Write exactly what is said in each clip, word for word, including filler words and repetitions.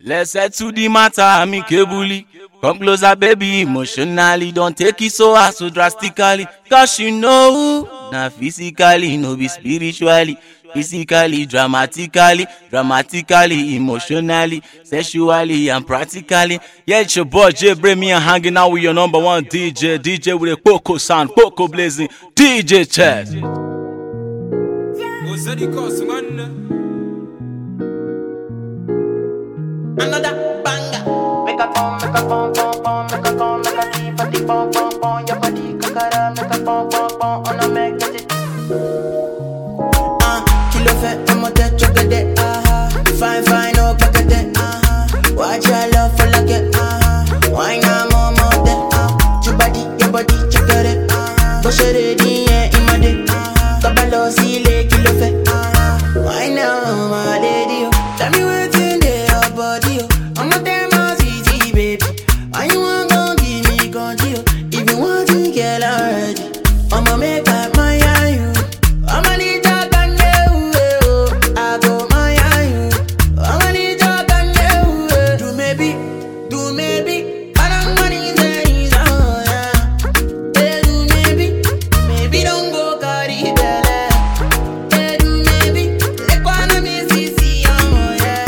Let's settle the matter amicably. Come closer, baby, emotionally. Don't take it so hard, so drastically. Cause you know, now physically, no be spiritually. Physically, dramatically, dramatically, emotionally, sexually, and practically. Yeah, it's your boy J Bray, me and hanging out with your number one D J. D J with a Poco sound, Poco blazing. D J Chess. Another banger. Make a pom, make a pom, pom, pom, make a pom, make a deep, a deep, pom, pom, pom. Your body kakara, make a pom, pom, pom. On a make it. Ah, kilo fe, I'm a dead chocolate. Ah, fine, fine, oh, packet. Ah, watch your love for like it. Ah, why not more, more than ah, your body, your body, chocolate. Ah, push it in, yeah, in my day. Ah, kabalo, see, le, kilo fe. Ah, why now, my lady? Tell me where. I'm a damn easy, baby. Why you want gon' give me control? If you want to get already, I'ma make up my you. I'ma need your gun, I go my you. I'ma need your gun, do maybe, do maybe. I don't want to say so, yeah. Hey, do maybe, maybe don't go carry belly. Hey, do maybe, let one of me see, see, oh, yeah.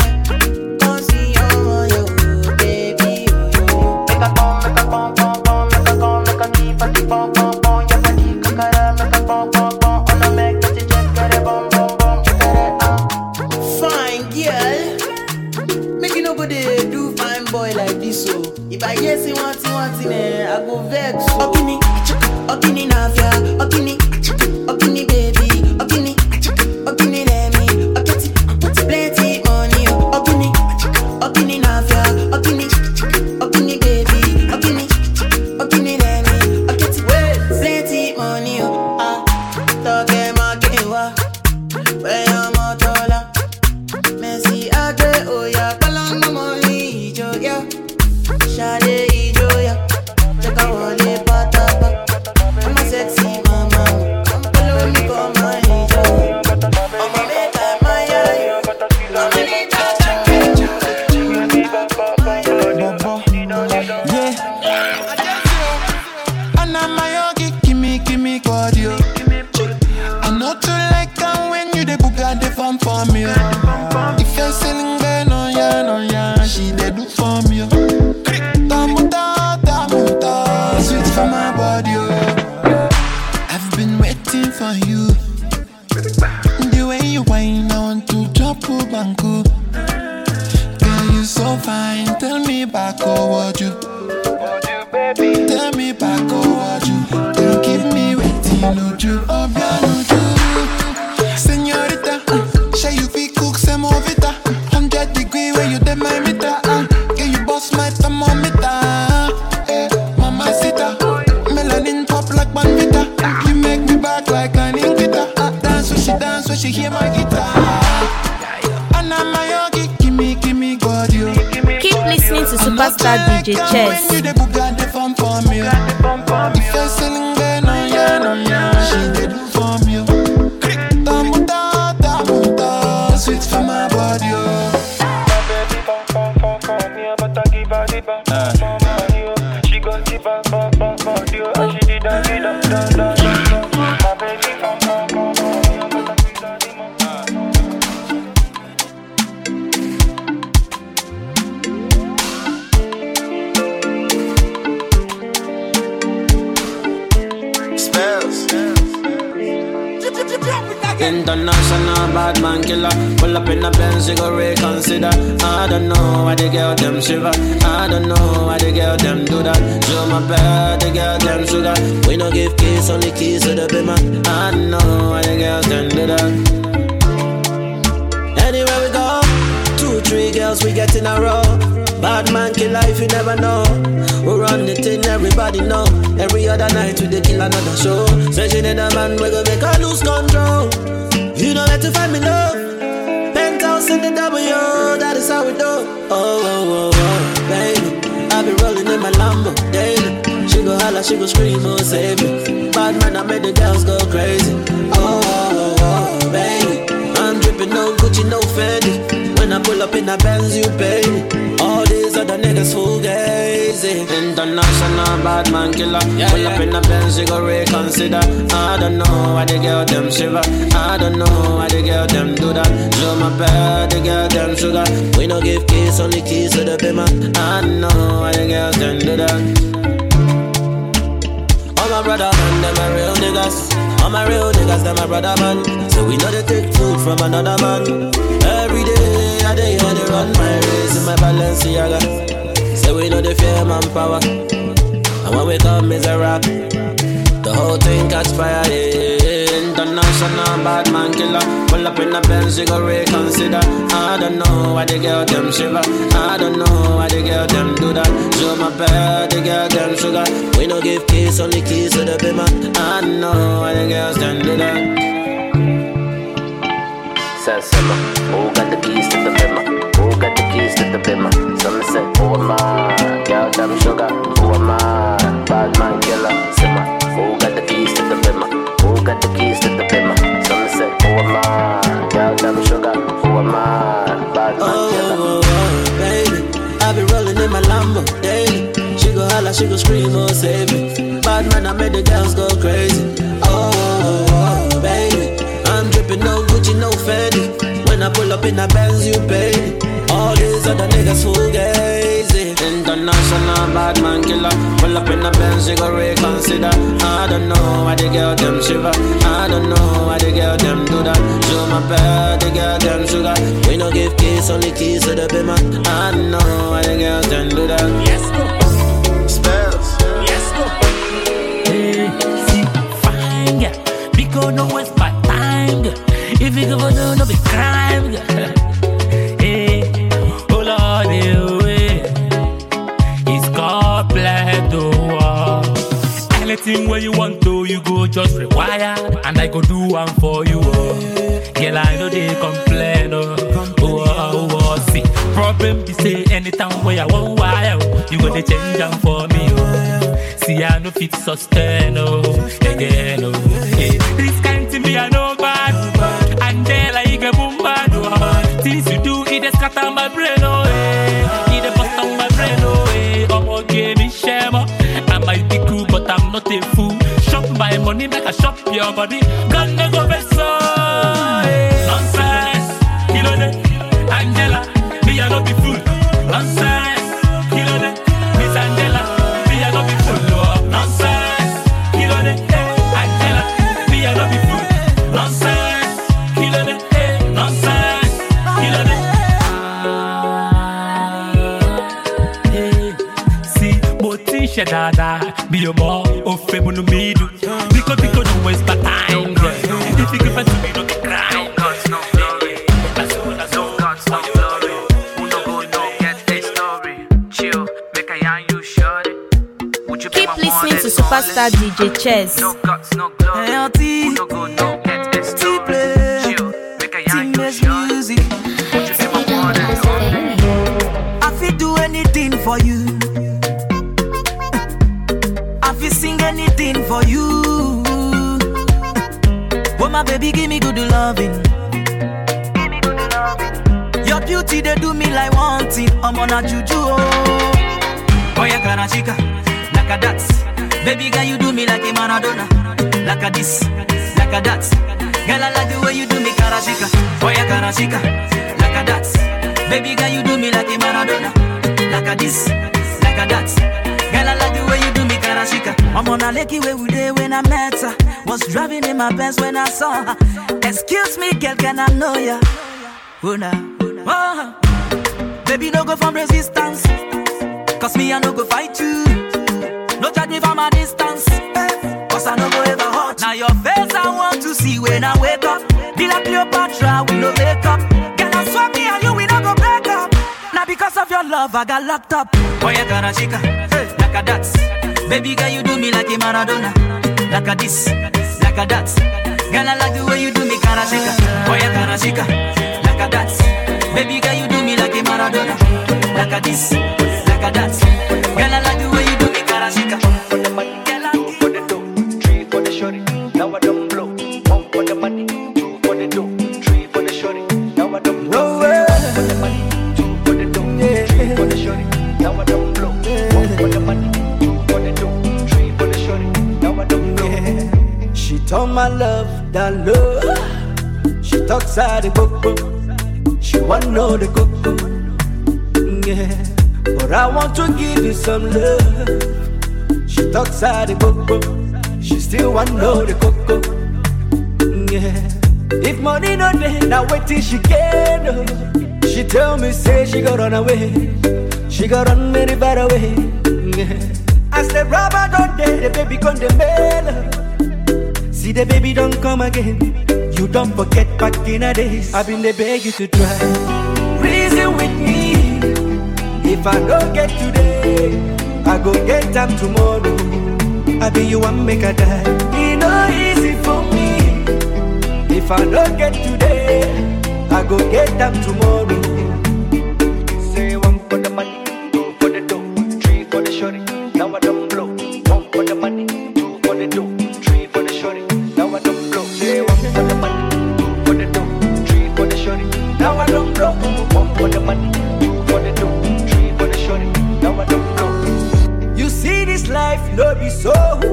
If I hear say one thing, one thing, eh, I go vex. Okini, okini nafia, okini, okini baby, okini, okini lemi, okiti, okiti plenty money, okini, okini nafia, okini, okini baby, okini, okini lemi, okiti plenty money, ah, toke makewa, where your motola, Messi ade oya, kalanga money, joya. Shade ijoya, check out all the patapa. I'm a sexy mama, I'm follow me come my hijo. I'm a make up my eye, I'm a need yeah. And I'm my yogi, gimme, gimme cardio. I'm not too like that when you the book at the farm for me. If you're selling girl, no ya, no ya, she they do for me. Sweet for my body, oh. I've been waiting for you. The way you whine, I want to drop a banku. Girl, you so fine. Tell me back, oh, what you? Tell me back, oh, what you? Don't keep me waiting, no you. Oh, no you. Señorita, uh, shall you be cook some of it? Hundred degree where you dem my meter. Uh, can you boss my thermometer? Like an guitar, uh, dance when she dance when she hear my guitar. And I'm my yogi, gimme, gimme God, you. Keep listening to Superstar D J Chess. When you the Bugatti the fun for me, if you're selling girl, no ya, no ya, she they do for me. Tamuta, tamuta, sweet for my body, oh. My baby, bum bum bum bum, me but I give her the bum bum bum. She gon' give her bum bum bum, you, and she did a did a da da. International bad man killer. Pull up in a Benz, you go reconsider. I don't know why the girl them shiver. I don't know why the girl them do that. Do my bad, the girl them sugar. We no give keys, only keys to the bimmer. I don't know why the girls them do that. Anywhere we go, two, three girls we get in a row. Bad man kill life, you never know. We run the thing, everybody know. Every other night we dey kill another show. Searching in a man, we go make her lose control. You know where to find me, love. Penthouse in the W, that is how we do. Oh, oh, oh, oh, baby, I be rolling in my Lambo daily. She go holla, she go scream, oh, save me. Bad man, I made the girls go crazy. Oh, oh, oh, oh baby, I'm dripping no Gucci, no Fendi. When I I pull up in a Benz, you pay. All these other niggas fugazi. International bad man killer. Yeah, pull yeah. up in a Benz, you go reconsider. I don't know why the girl them shiver. I don't know why the girl them do that. Show my bad, the girl them sugar. We no give keys, only keys to the bimmer. I don't know why the girls them do that. All my brother man, them a real niggas. All my real niggas, them my brother man. So we know they take food from another man. Every day, I day on the run my race in my Balenciaga. So we know they fear manpower. And when we come, it's a rap. The whole thing catch fire, yeah. International bad man killer. Pull up in the Benz, you go reconsider. I don't know why the girl them shiver. I don't know why the girl them do that. Show my bad, the girl them sugar. We no give keys, only keys to the bimmer. I don't know why the girls them do that. Said simmer, who got the keys to the bimmer? Who got the keys to the bimmer? Some say, who am I? Girl them sugar, who am I? Bad man killer, simmer. Who got the keys to the bimmer? Who got the keys to the bimmer? Some say, who am I? Girl them sugar, who am I? Bad man oh, killer. Oh, oh, baby, I be rolling in my Lambo daily. She go holla, she go scream, oh save me. Bad man, I made the girls go crazy. Oh, oh, oh baby, I'm dripping no Gucci, no Fendi. When I pull up in a Benz, you pay. All these other niggas fugazi. International bad man killer. Pull up in a Benz, you go reconsider. I don't know why the girl them shiver. I don't know why the girl them do that. Show my bad, the girl them sugar. We no give keys, only keys to the bimmer. I don't know why the girls them do that. Yes, go. Spells. Yes, go. Hey, see, fine, yeah. Because no waste my time, girl. If you go do no be crime, girl. Hey, oh Lord, away. It's called black to war. Anything where you want to, you go just require, and I go do one for you. Oh. Girl, I know they complain. Oh, oh, oh, oh. See, problem be say anytime where I want wire, you go to change them for me. Oh. See, I know fit sustain. Oh, again. Oh, hey. This kind to me, I know bad. And then like a boom bad. Oh. Things you do, it just cut out my brain. Oh, hey. It bust out my brain. Oh, hey. I'm okay, me shame. I might be cool, but I'm not a fool. Shop my money, make a shop your body. Gonna go vessel. Nonsense, kilo de Angela, me I no be fool. Nonsense, kilo de Miss Angela, me I no be fool. Nonsense, kilo de Angela, me I no be fool. Nonsense, kilo de nonsense, kilo de. See, boti shedada, be your more of femu no me do. Because because don't waste my time. If you give it to me, no cry. Keep listening to Superstar D J Chess. No guts, no glory. Who no go, no get a story. Chill, make a yarn you sure. Music. Would you be my one and only? I feel do anything for you. I feel sing anything for you. Oh my baby, give me good loving. Give me good loving. Your beauty they do me like one thing. I'm on a juju. Oh yeah, cara chica. Like a that, baby girl, you do me like a Maradona. Like a this, like a that. Girl, I like the way you do me, cara chica. Oh yeah, cara chica. Like a that, baby girl, you do me like a Maradona. Like a this, like a that. Girl, I like the way you do me, cara chica. I'm on a lucky way we day when I met her. Was driving in my Benz when I saw her. Excuse me, girl, can I know ya? Oh nah, oh. Baby, no go from resistance. Cause me, I no go fight you. No judge me from a distance, cause I no go ever hurt. Now your face I want to see when I wake up. Be like Cleopatra, we no makeup. Girl, I swear me and you, we no go break up. Now because of your love, I got locked up. Oh yeah, cara chica, hey, like a that. Baby girl, you do me like a Maradona. Like a this, like a that. Girl, I like the way you do me, cara chica. Oh yeah, cara chica, like a that. Baby girl, you do me like a Maradona. Like a this, like a that. Girl, I like the way you do me, cara chica. For the money, for the dough, three for the shorty. Now I don't blow. One for the money, two for the dough, three for the shorty. Now I don't blow. One for the money. three for the shorty, now I don't blow. One for the money, two for the dough, three for the shorty, now I don't blow. Yeah. She told my love that love. She talks out the coco. She want know the coco. Yeah, but I want to give you some love. She talks out the coco. She still want know the coco. Yeah. If money no day, now wait till she get up. She tell me say she got run away. She got run very far away. Yeah. As the rubber don't day, the baby come the mail. See the baby don't come again. You don't forget back in the days. I've been the beg you to try. Reason with me. If I don't get today, I go get them tomorrow. I be you want make a die. It no easy for me. If I don't get today, I go get them tomorrow. Say one for the money, two for the dough, three for the shorty, now I don't blow. One for the money, two for the dough, three for the shorty, now I don't blow. Say one for the money, two for the dough, three for the shorty, now I don't blow. One for the money, two for the dough, three for the shorty, now I don't blow. You see this life, no be so.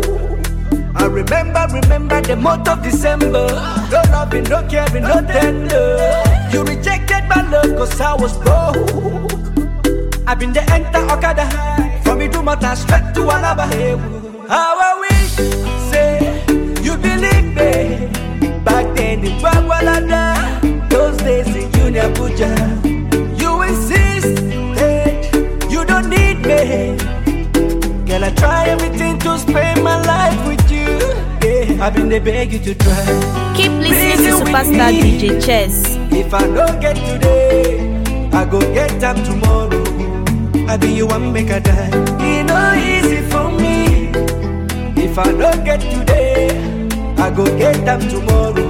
I remember, remember the month of December. No loving, no caring, no tender. You rejected my love cause I was broke. I've been the enter Okada high. From me to Mata straight to Alaba. How I wish, say, you believe me. Back then in Bagwalada, those days in Union Abuja. You insist, hey, you don't need me. Girl, I try everything to spend my life with you. Yeah, I've been the beg you to try. Keep listening to Superstar D J Chess. If I don't get today, I go get them tomorrow. I be you want make a die. It no easy for me. If I don't get today, I go get them tomorrow.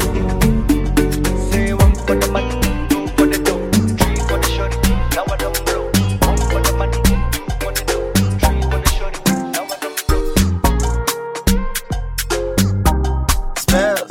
Say one for the money, two for the dough, three for the shorty, now I don't blow. One for the money, two for the dough, three for the shorty, now I don't blow. Spells.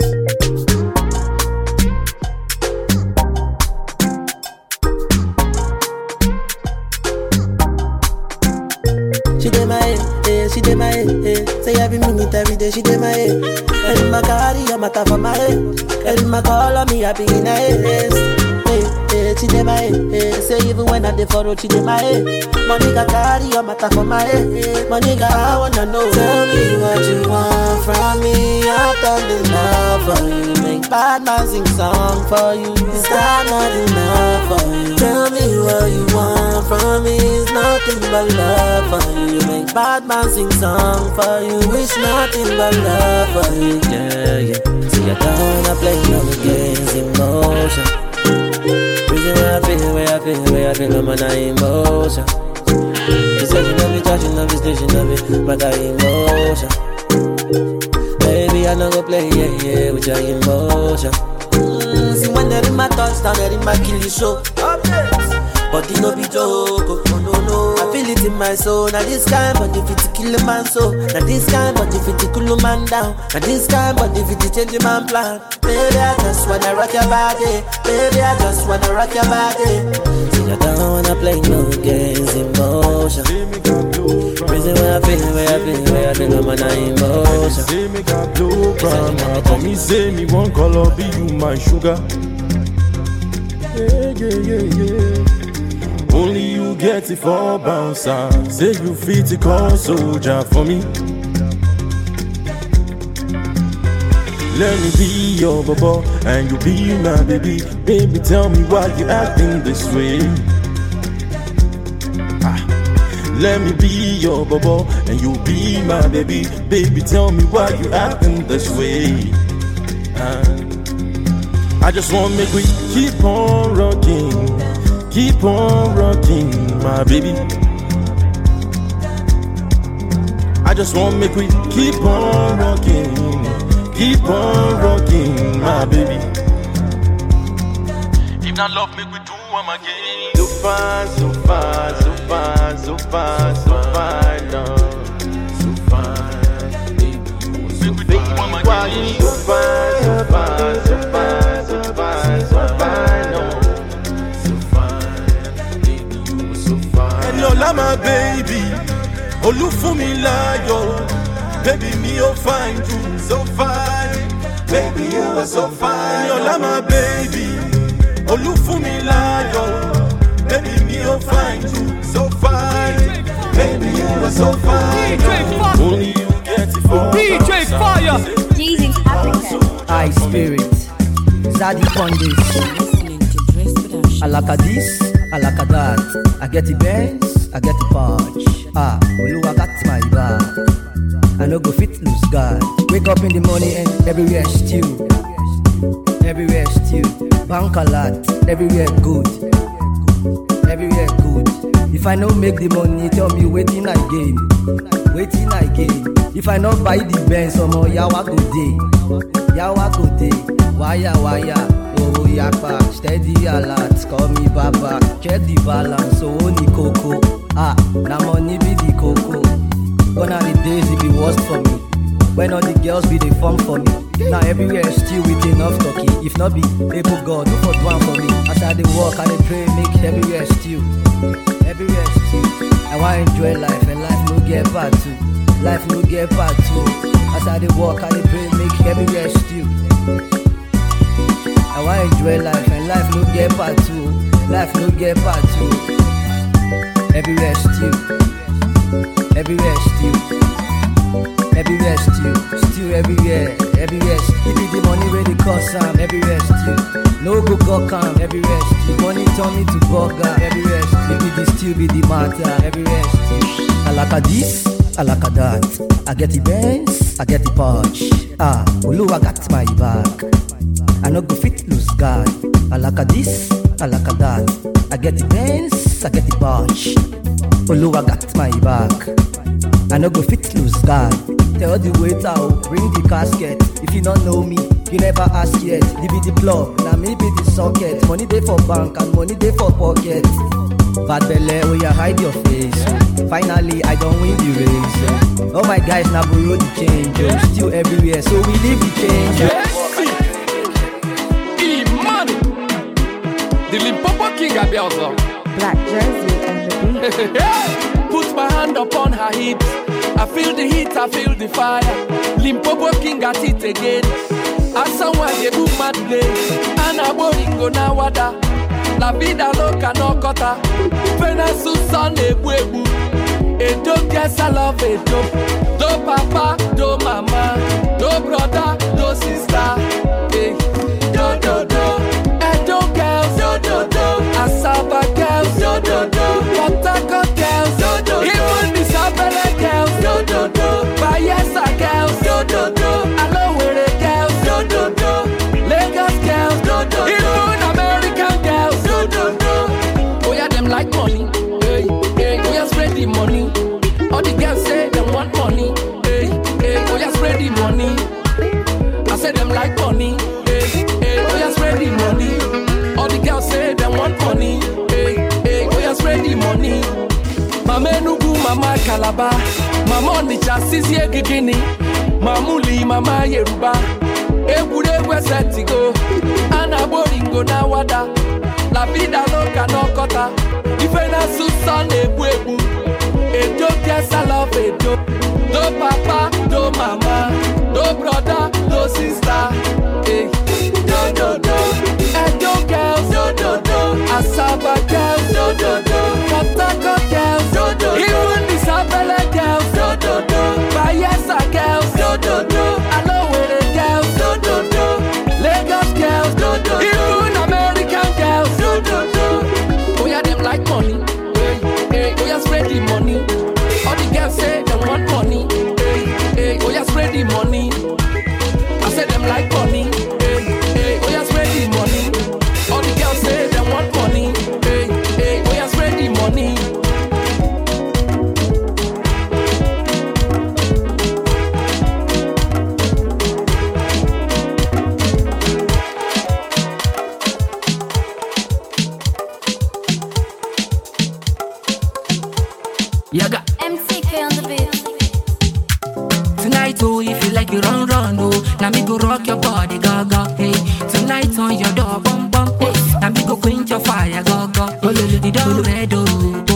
She did my head, yeah, she did my head, yeah. Say every minute, every day, she did my head. And my carry your matter for my head. And my call on me, I be in her head. Hey, hey, she did my head, yeah. Say even when I did for road, she did my head. Money got carry your matter for my head. Money got, I wanna know. Tell me what you want from me. I've done enough for you. Make bad man sing song for you. Is that not enough for you? Tell me what you want from me. It's nothing but love for you. You make bad man sing song for you. Wish nothing but love for you. Yeah, yeah. See you don't wanna play no games, emotion. Reason why I feel, where I feel, where I feel, I'm on emotion. She said she love it, she love it, still she love it, but I emotion. Baby, I know go play, yeah, yeah, with your emotion. Mm, see when they're in my touchdown, they're in my kill you show. But it no be joke, oh no no. I feel it in my soul. Now this kind, but if it's kill a man so. Now this kind, but if it's cool a man down. Now this kind, but if it's change a man plan. Baby, I just wanna rock your body. Baby, I just wanna rock your body. See, I don't wanna play no games, emotion. Reason why I feel, where I feel, where I feel, I'm on emotion. Say me got blue from come me say me one color be you my sugar. Yeah, yeah, yeah, yeah. Only you get it for bouncer. Say you fit to call soldier for me. Let me be your baba and you be my baby. Baby, tell me why you acting this way. Ah. Let me be your baba and you be my baby. Baby, tell me why you acting this way. Ah. I just wanna make we keep on rocking. Keep on rocking, my baby. I just wanna make we keep on rocking. Keep on rocking, my baby. If not love, make we do one again. So fine, so fine, so fine, so fine, so fine, no. So fine, baby, you so fine. Why you so fine, so fine, so fine, so fine, so fine, no. So fine, baby, you so fine. Yola my baby, Olufunmilayo. Baby, me oh fine, you so fine. Baby, you are so fine. Yola my baby, Olufunmilayo. Baby, me oh fine, you so fine. Baby, you are so fine. D J Fire. Only you get it for D J Fire. Jeezing Africa. I Spirit, Zaddy Pondis. I like a this, I like a that. I get the Benz, I get the Porsche. Ah, Olu, I got my bag. I no go fit lose God. Wake up in the morning and everywhere stew. Everywhere stew. Bank a lot, everywhere good. Everywhere good. If I no make the money, tell me waiting I gain. Waiting I gain. If I no buy the Benz, some more yawa go day. Yawa go day. Wire, wire. Oh, yapa. Steady alert. Call me Baba. Check the balance. So only cocoa. Ah, na money be the cocoa. Gone are the days it be worst for me. When all the girls be they form for me. Now everywhere still with enough talkie. If not be able God, do for one for me. As I dey walk, I dey pray, make everywhere still. Everywhere still. I want enjoy life and life no get part two. Life no get part two. As I dey walk, I dey pray, make everywhere still. I want enjoy life and life no get part two. Life no get part two. Everywhere still. Everywhere still. Everywhere still. Still everywhere. Everywhere still. It be the money where they cost some. Everywhere still. No go go come. Everywhere still. Money turn me to burger. Everywhere still. It be the still be the matter. Everywhere still. I like a this. I like a that. I get the Benz. I get the Porsche. Ah, Olu, I got my bag. I no go fit lose God. I like a this. I like a that. I get the Benz. I get the Porsche. Olu, I got my bag. I no go fit lose God. Tell the waiter, oh, bring the casket. If you don't know me, you never ask yet. They be the plug, now me be the socket. Money dey for bank and money dey for pocket. Bad belle, oh yeah, hide your face. Finally, I don't win the race. Oh my guys, now borrow the change. Oh, still everywhere, so we leave the change. E money, the Limpopo King Abielzo. Black jersey and the beat. Put my hand upon her hips. I feel the heat, I feel the fire. Limpopo King at it again. As someone they book mad play. Ana boringo na wada. La vida loca no kota. Pena susan e buebu. E do guess I love it do. Do papa, do mama. Do brother, do sister. Hey. Do do do. E do girls, do do do. Asaba girls, do do do. Potako girls, do do do. Even the Sabele girls, do do do. Bayelsa girls, do do do. Alowere girls, do do do. Lagos girls, do do do. Even American girls, do do do. Oh yeah, them like money. Hey, hey, oh yeah, spread the money. All the girls say them want money. Hey, hey, oh yeah, spread the money. I say them like money. Hey, hey, oh yeah, spread the money. All the girls say them want money. Hey, hey, oh yeah, spread the money. Mama Enugu, Mama Calabar, Mama Onitsha, Sisi Egigini, Mamuli, Mama Yoruba, Ebure Wesetigo, Ana Boringo na wada, La vida loca no kota, Ifena Susan Ebuebu, Edo guess I love Edo, Do papa, do mama, do brother, do sister, hey, do do do, Edo girls, do do do, Asaba girls, do do do, Potako girls, do do do, even the Sabele girls, do do do, Bayelsa girls, do do do, Alowere girls, do do do, Lagos girls, do do do, even American girls, do do do. Oh yeah, them like money, hey, hey, oh yeah, spread the money. All the girls say them want money, hey, hey, oh yeah, spread the money. I say them like money, hey, hey, oh yeah, spread the money. All the girls say them want money, hey, hey, oh yeah, spread the money. Yaga M C K on the beat. Tonight, oh, if you like it, run, run, oh. Now me go rock your body, go, go, hey. Tonight on your door, bum, bum, hey. Now me go quench your fire, go, go. The door red, oh, oh.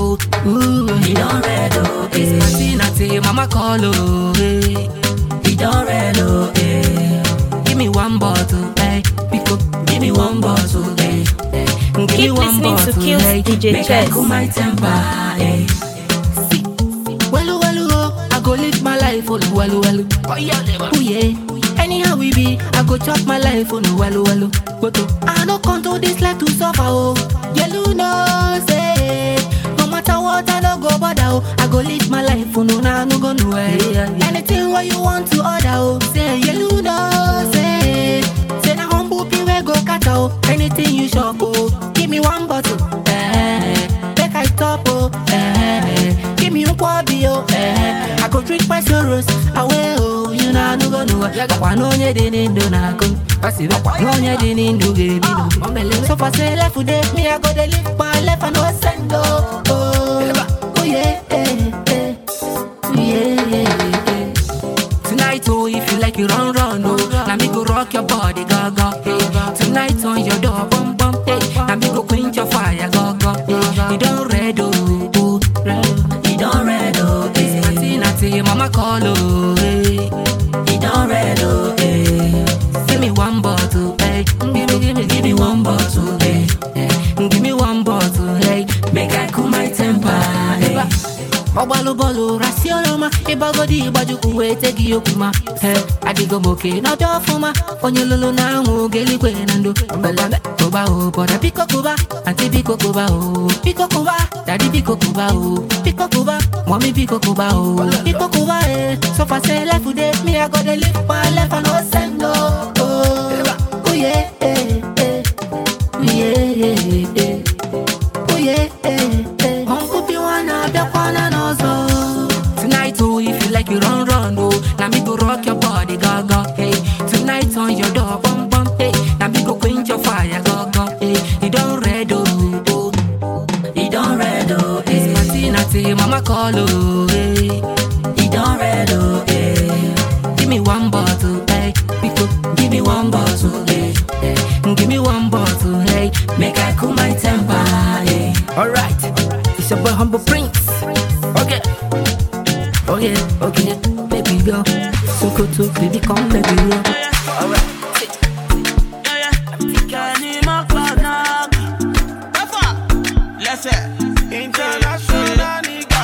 Ooh, he don't red, oh, eh. It's Martina, mama call, oh, eh. He don't red, oh, eh. Give me one bottle, eh. Pick up, give me one bottle, eh. eh. Give Keep me one listening to bottle, Kills eh. D J Make Chess. I cool my temper, eh. See, well, well, oh, I go live my life, oh, well, well, oh, yeah, oh, yeah. Anyhow we be, I go chop my life, oh, no, well, well, but oh, I don't come to this life to suffer, oh. Yellow no say, no matter what, I don't go bother, oh. I go live my life, oh, no, nah, no go nowhere. Yeah, yeah. Anything what you want to order, oh, say, yellow no say, say na humble people go cut out. Anything you shop, oh, give me one bottle, eh, make I stop, oh, eh, give me one kwabi, oh, eh, I go drink my sorrows away, oh, you know, no go nowhere. I know you didn't do nothing. I see that no you didn't do baby no. So for say left today, me I go to live my life and no send oh oh oh yeah eh, eh. yeah yeah yeah. Tonight oh if you like you run run oh, now me go rock your body go go hey. Tonight on your door bum bum hey, now me go quench your fire go go hey. You don't red oh oh red, you don't red oh hey. Martina say mama call oh hey. You don't red oh hey. Give me one bottle, hey. Give me, give me, give me one bottle, hey. hey. Give me one bottle, hey. Make I cool my temper, hey. Obalo bolo, rasioloma. Iba godi, iba juku we tegi yokuma. Hey, adigo moke, no dofuma. Onye lolo na ngu geli kwe nando. Bala, koba o, poda piko kuba. Anti piko kuba o, piko kuba. Daddy piko kuba o, piko kuba. Mommy piko kuba o, piko kuba eh. So far say life today, me I go to live my life and no send no. Oh yeah, eh, eh. Yeah, yeah, yeah. Oh yeah, eh, eh. Uncle be wanna be wanna know so. Tonight, oh, if you like you run, run, oh. Now me go rock your body, go, go, hey. Tonight on your door, bum, bum, hey. Now me go quench your fire, go, go, hey. You don't red, oh, oh. You don't red, oh, hey. It's Martina, say, mama call, oh, hey. You don't red, oh, hey. Give me one bottle, hey. Give me one bottle, hey, hey. Give me one bottle, hey. Make I cool my temper, hey. Alright, it's your boy Humble Prince. Okay, okay, okay, baby girl. So good to baby, come baby girl. Alright. International nigga.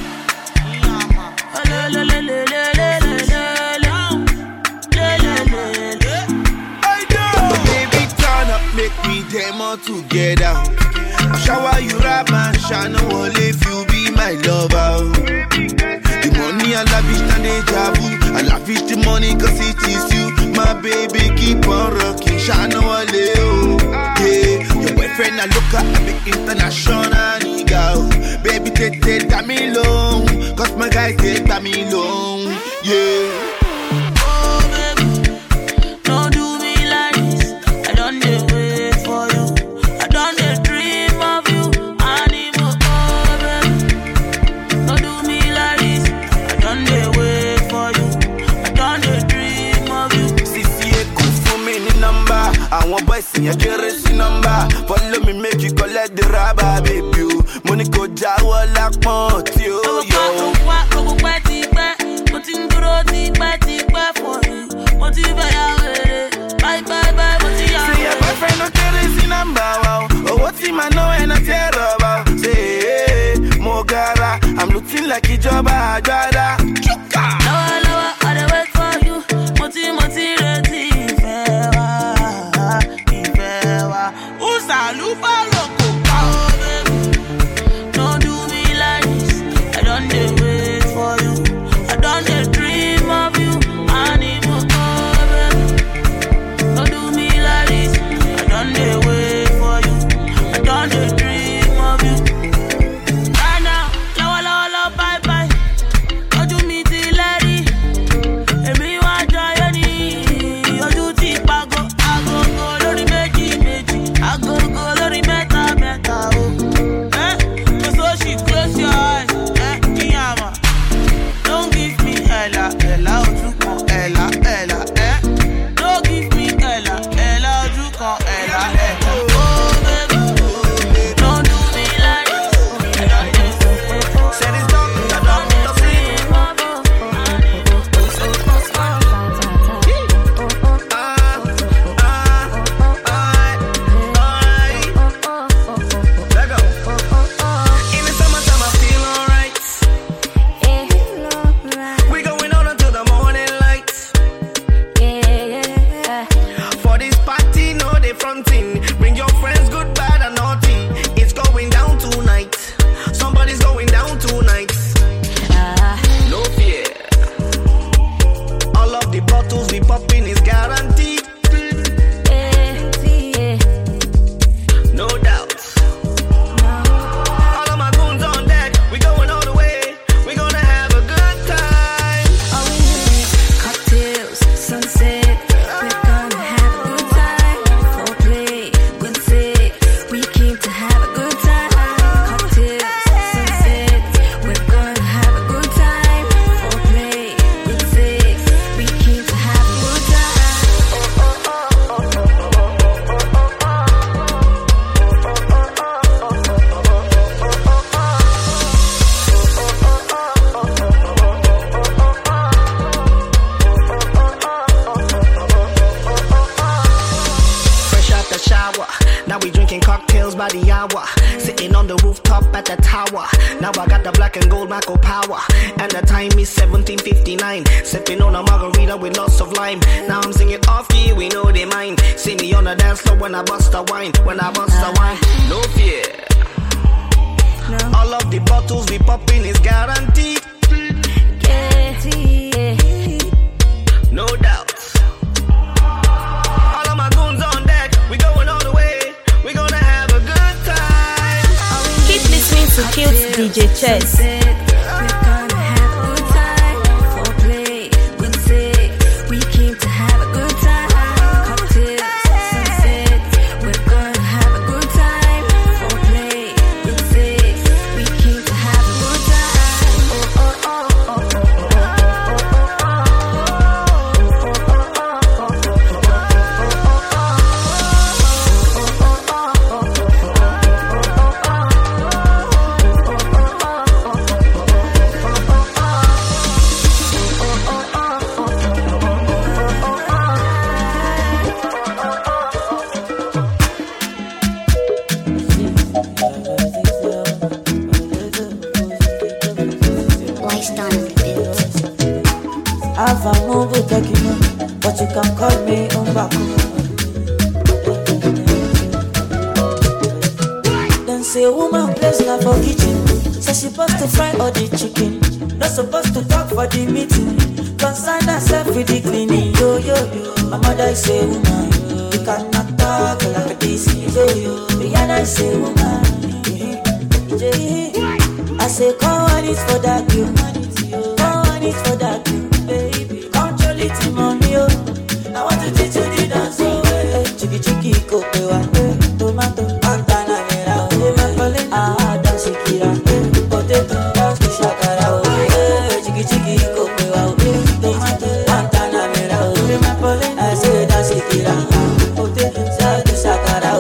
Make we demo together. Shower you rap man, shine no if you be my lover. The money I lavish and deja vu. I lavish the money cause it is you. My baby keep on rocking, shine no oh. Yeah, your boyfriend I look at a big international nigga. Baby take take that me long, cause my guys take that me long. Yeah. I want boys in your jersey number. Follow me, make you collect the rubber, baby. Money go jawa like monty, yo. Say your boyfriend no jersey number, wow. Oh, what's in my know and I tear about. Say, hey, Mogara, I'm looking like a job, I gotta. Lower, lower, I wait for you. Moti, moti, ready. Don't do me like this. I don't wait for you. I don't dream of you. I need more, baby. Don't do me like this. I don't wait for you. I don't dream of you. Right now, low, low, low, bye, bye. Don't do hour. Now I got the black and gold Marco power. And the time is seventeen fifty-nine. Sipping on a margarita with lots of lime. Now I'm singing off key, we know they mind. See me on the dance floor when I bust a wine. When I bust a wine, no fear. No. All of the bottles we popping is guaranteed. Guaranteed. No doubt. All of my goons on deck. We going all the way. We gonna have a good time. Keep listening to Cute D J Chess. But you can call me Umbaku. Then say woman place na for kitchen. Say she supposed to fry all the chicken. Not supposed to talk for the meeting. Concern herself with the cleaning. Yo yo yo. My mother is a woman. You cannot talk like this. Yo yo. Rihanna is a woman. I say come on it for that you. Come on it for that you. Baby, control it in mommy. I want to teach you the dance. Oh, chiki chiki kopewa, tomato, antana mera, ah, dance kira, potato, dance shakara, chiki chiki kopewa, tomato, antana mera, I say dance kira, potato, dance shakara.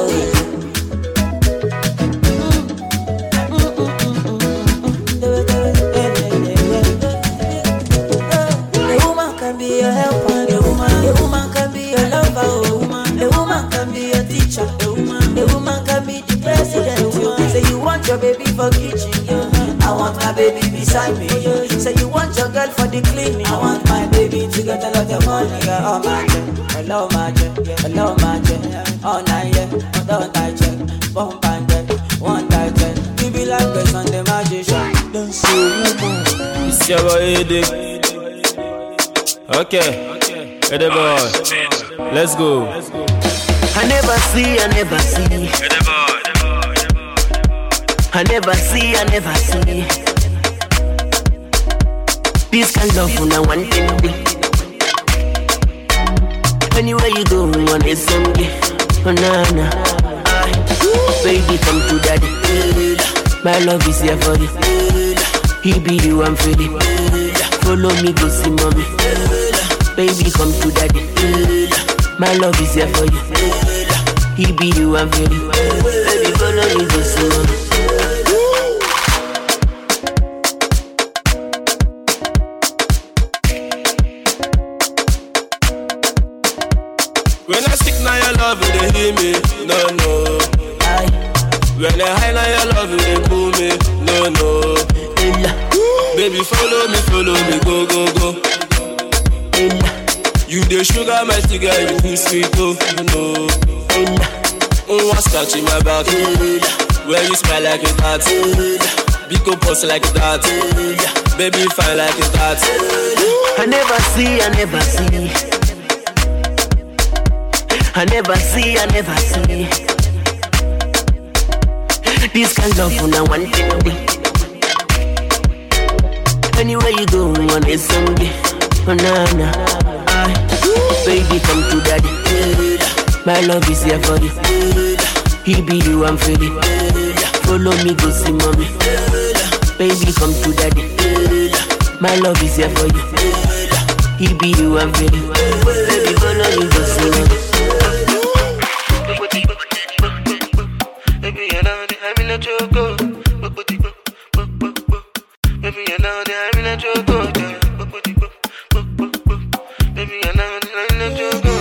A woman can be a helper. A woman can be a lover, a woman. A woman can be a teacher, a woman. A woman can be the president. You say you want your baby for kitchen, yeah. I want my baby beside me. Yeah. Say you want your girl for the cleaning. I want my baby to get a lot of money. Yeah. Oh my God, hello my God, hello my God. All night, yeah, don't I check, bump and check, one time check. We be like this on the magician. Don't see you. It's your boy. Okay. Hey boy, let's go. I never see, I never see. I never see, I never see. This kind of love, I want to be. Anywhere you go, on a Sunday, oh na na. Baby, come to daddy. My love is here for you. He be you, I'm feeling. Follow me, go see mommy. Baby, come to daddy. My love is here for you. He be you, I'm feeling. Baby, follow me, go see mommy. When I stick now your love, they hear me. No, no. When I high now your love, they pull me. No, no. Baby, follow me, follow me, go, go, go. You the sugar, my sugar, you feel sweet, oh, no. Oh, what's scratching my back? When you smile like a cat, big up pulse like that. Baby, fine like a cat. I never see, I never see. I never see, I never see. This kind of love, I want to be. Anywhere you go, on a Sunday, oh na na. I, baby, come to daddy. My love is here for you. He be you, I'm feeling. Follow me, go see mommy. Baby, come to daddy. My love is here for you. He be you, I'm feeling. Baby, follow me, go see mommy. Baby, you know that I'm in a choco. Baby, you know that I'm in a choco. Baby, you know that I'm in a choco.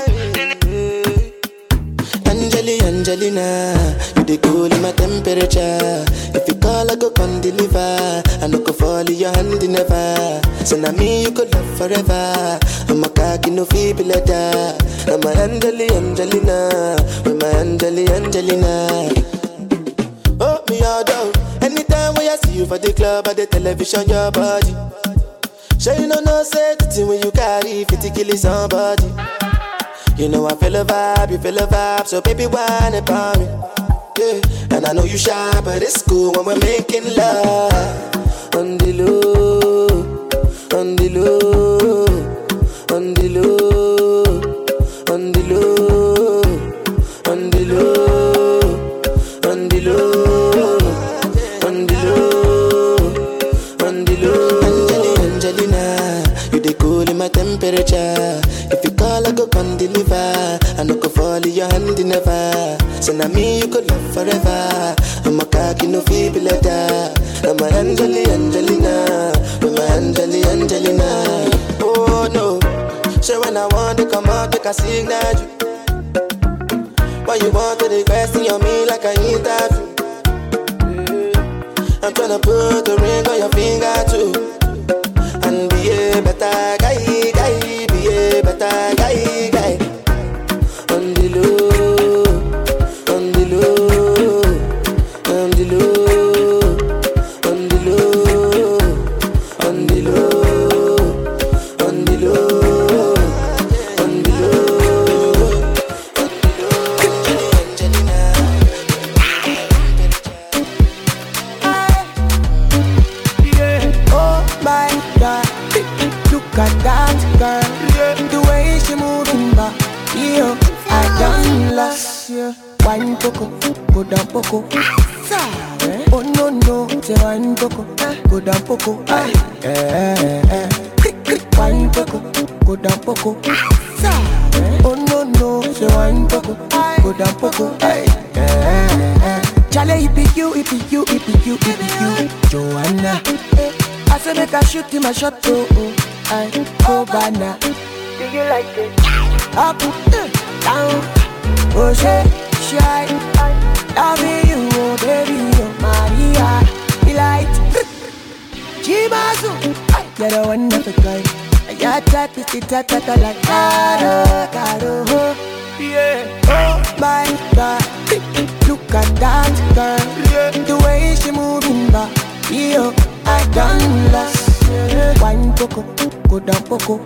Angeli, Angelina, you the cool in my temperature. deliver. If you call, I go come deliver. I no go fall in your hand never. So now me you could love forever. I'm a cocky no feeble letter. I'm a Angeli Angelina. With my Angeli Angelina. Oh me all down. Anytime when I see you for the club or the television, your body. Sure you know no safety when you carry fifty killing somebody. You know I feel a vibe, you feel a vibe, so baby whine about me. Yeah, and I know you shy, but it's cool when we're making love. On the low, on the low, on the low, on the low, on the low, on the low, on the low, on the low. Angelina, you dey cool in my temperature. If you call, I go come deliver. I no go fall in your hand never. So now me you could love forever. I'm a cocky no feeble letter. I'm a Angeli Angelina. I'm a Angeli Angelina. Oh no, so when I want to come out, take a signal you. Why you want to question on me like I interview? I'm tryna put a ring on your finger too. And be a better guy, guy, be a better guy, guy. On the low, on the low, on the low, on the low, on the low, on the low, on the low, Angelina. Yeah. Oh my God, look at that girl, the way she moving back. Yeah, I done lost you. Wine poco, go down poco. Oh no no, say wine poco, go down poco. Ay, eh eh. Wine poco, go down poco. Oh no no, say wine poco, go down poco. Ay, eh eh. Charlie, it be you, it be you, it be you, it be you, Joanna. I say make a shoot in my shot, oh oh. Ay, go banana. Do you like it? Up, down, oh shit, shy. Loving you, oh baby, oh Maria. Delight, Jimazu, you're the one of a kind. Your type is the tata like Caro, Caro. Yeah, oh my God, look at that girl, the way she moving back. Yeah, I done lost. Wine poco, go down poco.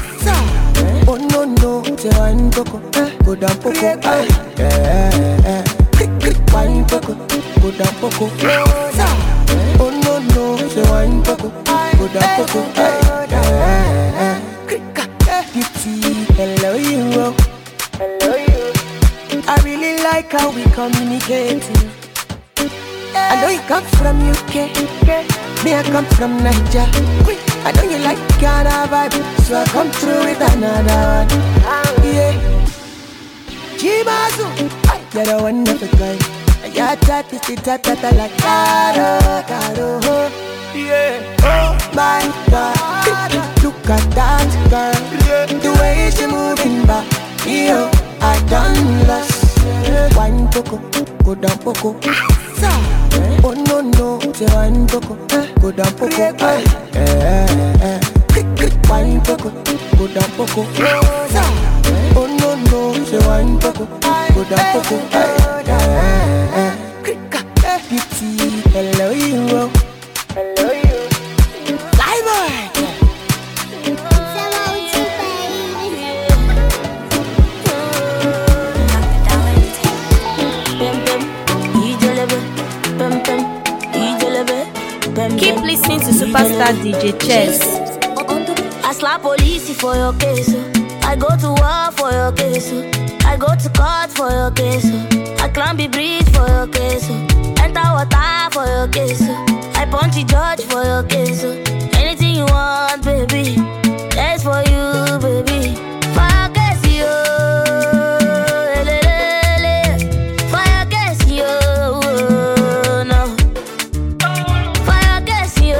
Oh no no, say wine poco, go down poco. Ay, eh eh. Wine poco, go down poco. Oh no no, say wine poco, go down poco. Ay, eh eh. Beauty, hello you, hello you. I really like how we communicate. I know you come from U K, me I come from Niger. I know you like Ghana vibe, so I come through with another one. Yeah, Jimazu, you're the one of a kind. Your type is the tata like Caro, Caro. Yeah, oh my God, look at that girl, the way she moving back. Yeah, I done lost. Wine poco, go down poco. Oh no no, say wine poco, go down poco. Ay, eh eh. Wine poco, go down poco. Oh no no, say wine poco, go down poco. Ay, eh eh. Beauty, hello you, hello you. Live Keep listening to Superstar D J Chess. I slap police for your case. I go to war for your case. I go to court for your case. I climb the bridge for your case. Enter water for your case. I punch the judge for your case. Anything you want, baby, that's for you, baby. For your case, yo. For your case, yo. No. For your case, yo.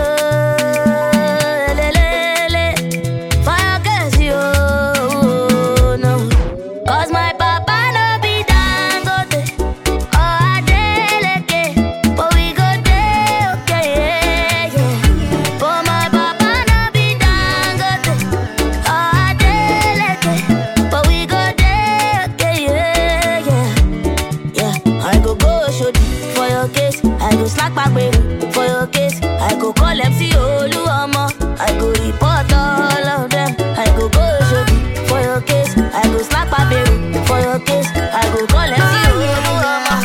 For your case, yo. No. Cause my papa no be Dangote or Adeleke, but we back for your case. I go call M C Oluomo. I go report all of them. I go go show for your case. I go slap a baby for your case. I go call M C Oluomo.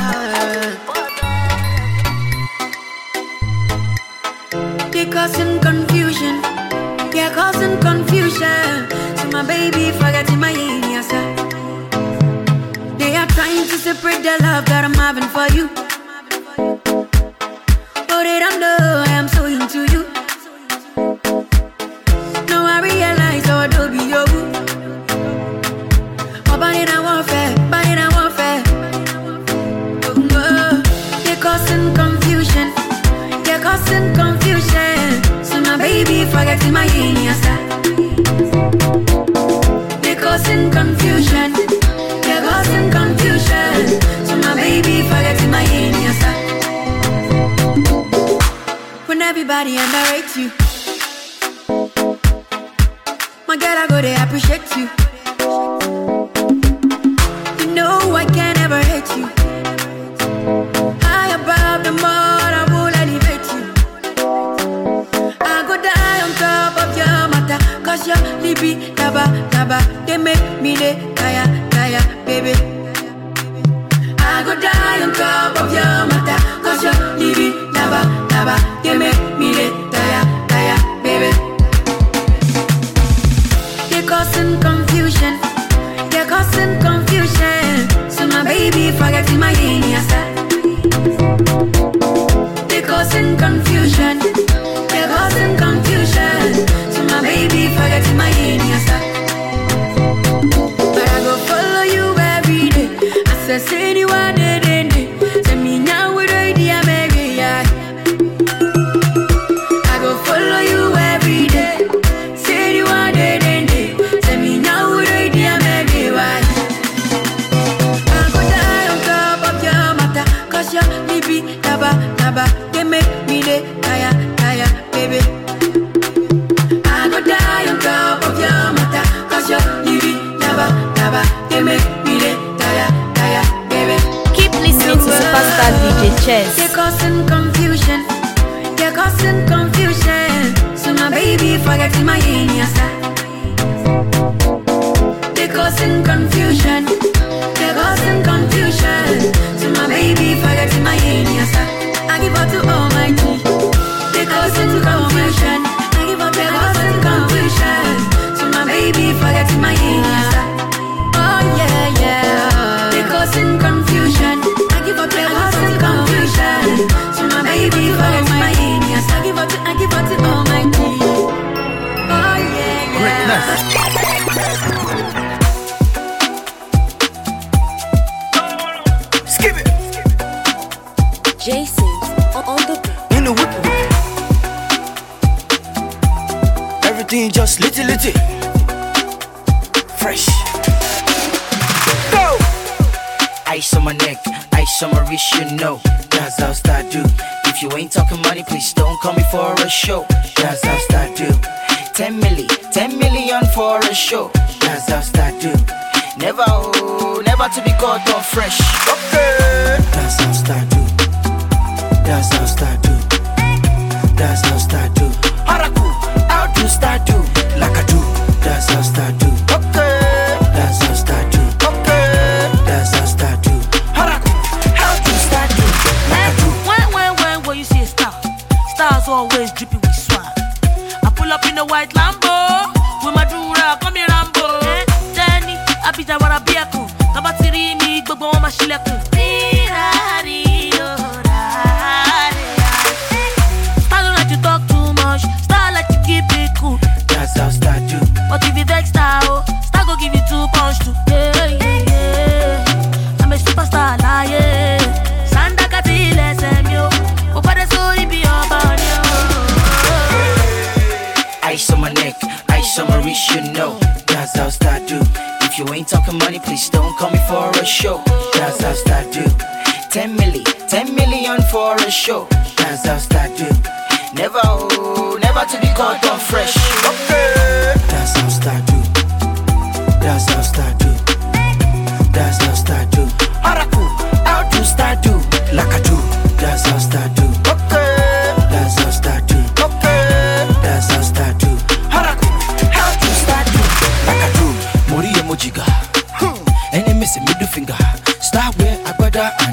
They causing confusion. They're causing confusion. So my baby forgetting my yes. They are trying to separate the love that I'm having for you. But they don't know I am so into you. Now I realize how I do be you. Oh, but in a warfare, but in a warfare. Oh, they're causing confusion. They're causing confusion. So my baby forgetting my yes. They're causing confusion. They're causing confusion. So my baby forgetting my yes. When everybody underrates you, my girl, I go, they appreciate you. You know I can't ever hate you. High above the mud, I will elevate you. I go die on top of your matter, cause your libi, taba, taba, they make me the kaya, kaya, baby. I go die on top of your matter, cause your libi, taba, taba, they make me the kaya, kaya, baby. They're causing confusion. They're causing confusion. So my baby forgetting my yes. They're causing confusion. They're causing confusion. So my baby forgetting my yes. But I go follow you every day. I say say you are dead and day. Tell me now with idea maybe yeah. I go follow you every day. Say you are dead and day. Tell me now with idea maybe why. I go die on top of your matter, cause your libi, taba, taba, they make me the kaya, kaya, baby. I go die on top of your matter, cause your libi, taba, taba, they make me the kaya, kaya, baby. Keep listening to Superstar D J Chess. They're causing confusion. They're causing confusion. So my baby forgetting my yes. They're causing confusion. They're causing confusion. So my baby forgetting my yes. I give up to Almighty. They're causing confusion. I give up. They're causing confusion. So my baby forgetting my yes. Oh yeah yeah. They're causing confusion. I give up. They're causing confusion. So my baby forgetting my yes. I give up to. I give up to Almighty. Oh yeah yeah. Jason on the beat. In the whip. Everything just litty litty. Fresh. Go! Ice on my neck, ice on my wrist, you know. That's how I do. If you ain't talking money, please don't call me for a show. That's how I do. Ten milli, ten million for a show. That's how I do. Never, oh, never to be caught on fresh. Okay. That's how I do. That's how I do. That's how I do. Haraku, how do start do? Like I do. That's how I do. Okay. That's how I do. Okay. That's how I do. Haraku, how do start do? Like I do. When, when, when, when you see a star, stars always dripping with swag. I pull up in a white Lambo with my dura, come here Rambo. Jenny, I be that what I be a cool. Tabatiri me, gbogbo wọn ma ṣílẹ̀kùn. But if you vex star, oh, star go give you two punch too. Yeah, yeah, yeah. I'm a superstar, nah, yeah. Sanda kati lesem yo, opa de sorry be your body. Ice on my neck, ice on my wrist, you know. That's how I do. If you ain't talking money, please don't call me for a show. That's how I do. Ten milli, ten million for a show. That's how I do. Never, oh, never to be caught on fresh. Okay. That's how I do. That's how I do. That's how I do. Haraku, how do start do? Like I do. That's how I do. Okay.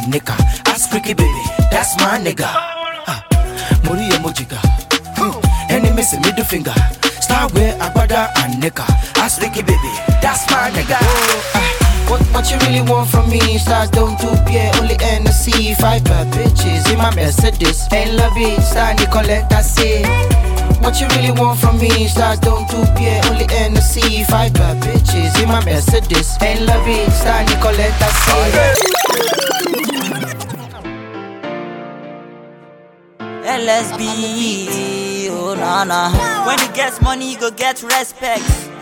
nigga. Ask Ricky baby, that's my nigga. Uh, Muri emojiga. Any missing middle finger. Start with Agbada and nigga. Ask Ricky baby, that's my nigga. Uh, what, what you really want from me? Stars don't do beer, only N S C. Five bad bitches in my Mercedes. Ain't love it, star Nicolette, that's it. What you really want from me? Stars don't do beer, only N S C. Five bad bitches in my Mercedes. Ain't love it, star Nicolette, that's it. L S B, oh na na. When you get money, you go get respect.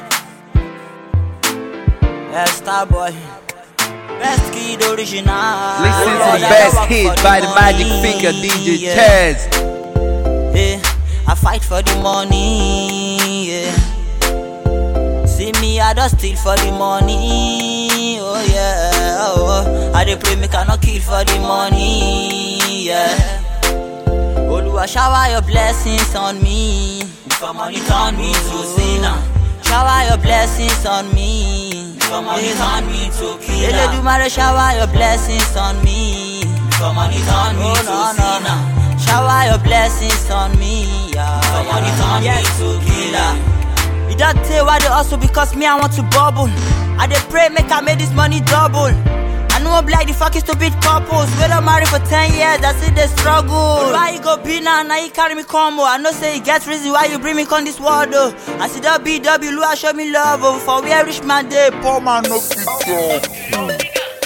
Yeah, Starboy, best kid original. Listen to the best hit by the Magic Finger D J Chaz. Yeah, I fight for the money. Yeah, see me, I don't steal for the money. Oh yeah, oh, I dey pray me cannot kill for the money. Yeah. Oluwa shower your blessings on me. Before money turn me to sinner. Shower your blessings on me. Before money turn me to killer. Eledumare shower your blessings on me. Before money turn me to sinner. Shower your blessings on me. Before money turn me to killer. You don't tell why they also because me I want to bubble. I dey pray make I make this money double. I know I'm like the fucking stupid couples. We don't marry for ten years, that's it, they struggle. But why you go be now, now you carry me combo. I know say you get reason why you bring me on this world though. I see that B W, Lua show me love oh. For where rich man day, poor man no picture.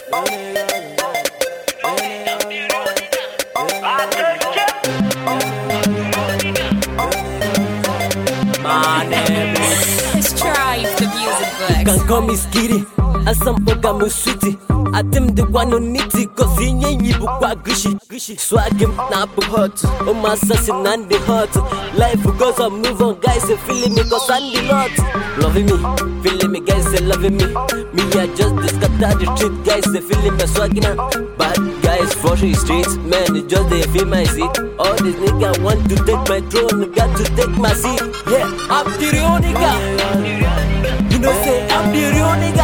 Let's try the music box. You can call me Skitty, and some boga me sweetie. I them the one who need it, cause he ain't you bukwa gushy. Swag him na bu hot, oh my assassin and the hot. Life goes on, move on, guys, they feeling me cause I'm the lot. Loving me, feeling me, guys, they loving me. Me, I just discovered the street, guys, they feeling me swagging out. Bad guys for the streets, man, they just they feel my seat. All these niggas want to take my throne, got to take my seat. Yeah, I'm the real nigga. You know say I'm the real nigga.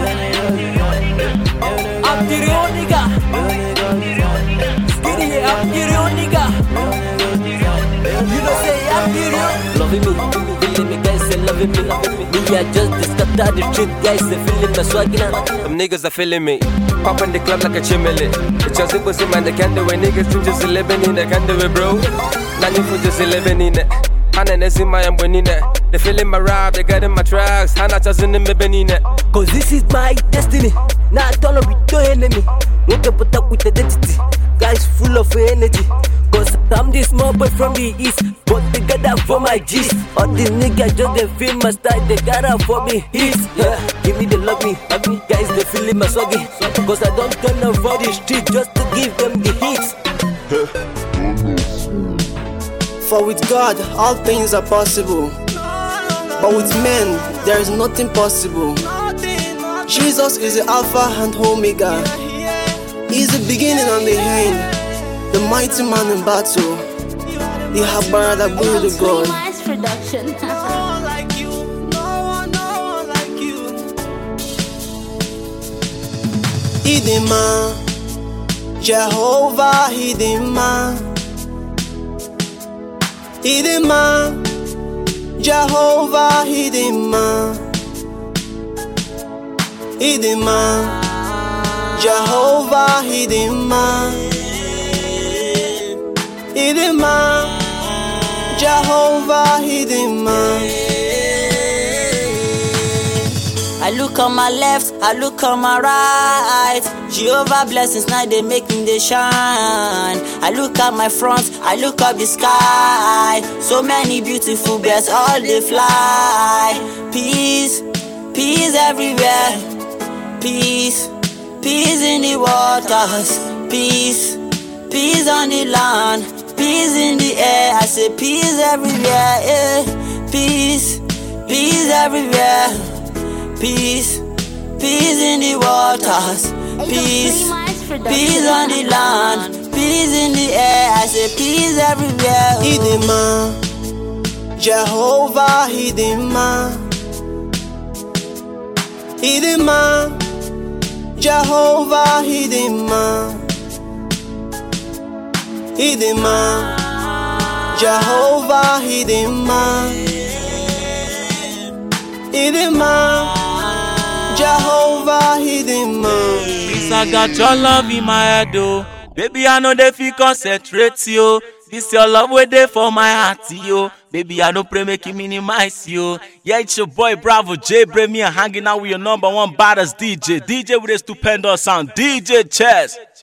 I'm the real nigga. Skitty, yeah, I'm the real nigga. You know say I'm the real. Loving me, feeling me, guys, they loving me, loving me. Me, I just discovered the street, guys, they feeling me, swagging out. Them niggas are feeling me. Pop in the club like a chimney. It's just it was in man, they can't do it. Niggas from just living in, they can't do it, bro. Now you for just living in it. Hana nesi my am winning it. They feeling my rap, they got in my tracks. Hana just in the me it. Cause this is my destiny. Now I don't know with the enemy. Won't get put up with identity. Guys full of energy. Cause I'm this small boy from the east. But they got that for my G's. All these niggas just they feel my style. They got that for me hits. Yeah, give me the love me. Love me. Guys they feeling my swaggy. Cause I don't turn up for the street just to give them the hits. For with God, all things are possible. But with men, there is nothing possible. Jesus is the Alpha and Omega. He is the beginning and the end. The mighty man in battle. The Habara that blew the God. Production. Hidima, Jehovah Hidima. Hidima, Jehovah Hidima. Hidima, Jehovah Hidima. Hidima, Jehovah Hidima. I look on my left, I look on my right. Jehovah blessings, now they make me they shine. I look at my front, I look up the sky. So many beautiful birds, all they fly. Peace, peace everywhere. Peace, peace in the waters. Peace, peace on the land. Peace in the air, I say peace everywhere. Yeah. Peace, peace everywhere. Peace, peace in the waters. Peace, peace on the land. Peace in the air, I say peace everywhere. Hidima, Jehovah Hidima. Hidima, Jehovah Hidima. hidden man, Jehovah hidden man, hidden man, Jehovah hidden man. Please, I got your love in my head, oh. Baby, I know they feel concentrate, yo. This your love way there for my heart, yo. Baby, I don't pray make you minimize, yo. Yeah, it's your boy Bravo J Bremy hanging out with your number one baddest D J. D J with a stupendous sound, D J Chess.